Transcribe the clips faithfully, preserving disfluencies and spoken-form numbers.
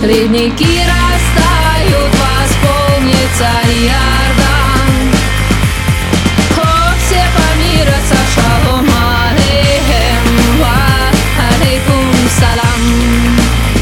Ледники растают, восполнится Иордан. О, все помирятся, шалом алейхем, ва алейкум салам.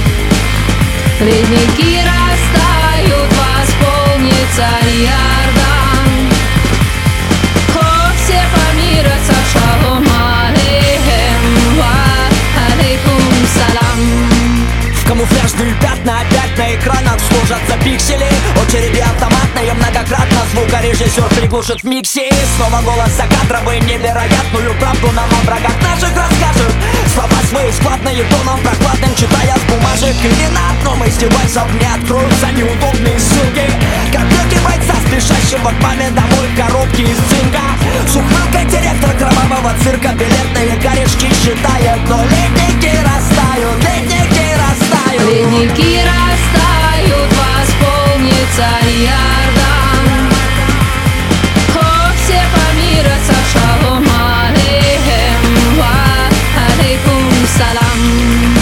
Ледники растают, восполнится Иордан. О, все помирятся, шалом алейхем, ва алейкум салам. Камуфляжные пятна опять на экранах сложатся пиксели. Очереди автоматные многократно. Звукорежиссер приглушит в миксе. Снова голос за кадровым невероятную правду нам о врагах наших расскажет. Слова свои складные тоном прохладным, читая с бумажек. И ни на одном из девайсов не откроются неудобные ссылки. Как блоки бойца, спешащего к маме домой в коробке из цинка. С ухмылкой директор кровавого цирка билетные корешки считает. Но ледники растают, ледники растают. Ледники растают, восполнится Иордан. О, все помирятся, шалом алейхем, ва алейкум салам.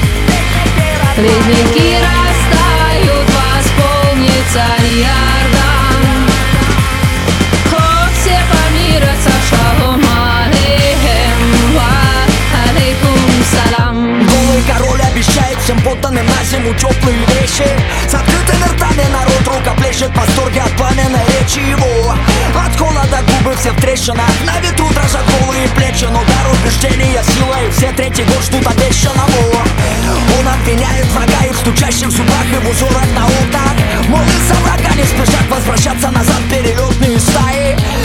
Ледники растают, восполнится Иордан. О, все помирятся, шалом алейхем, ва алейкум салам. Голый король обещает всем подданным на зиму теплые вещи. С открытыми ртами народ рукоплещет в восторге от пламенной речи его. От холода губы все в трещинах, на ветру дрожат голые плечи. Но дар убеждения сила, и все третий год ждут обещанного. Он обвиняет врага и в стучащих зубах, и в узорах на окнах. Молится врага, не спешат возвращаться назад перелетные стаи.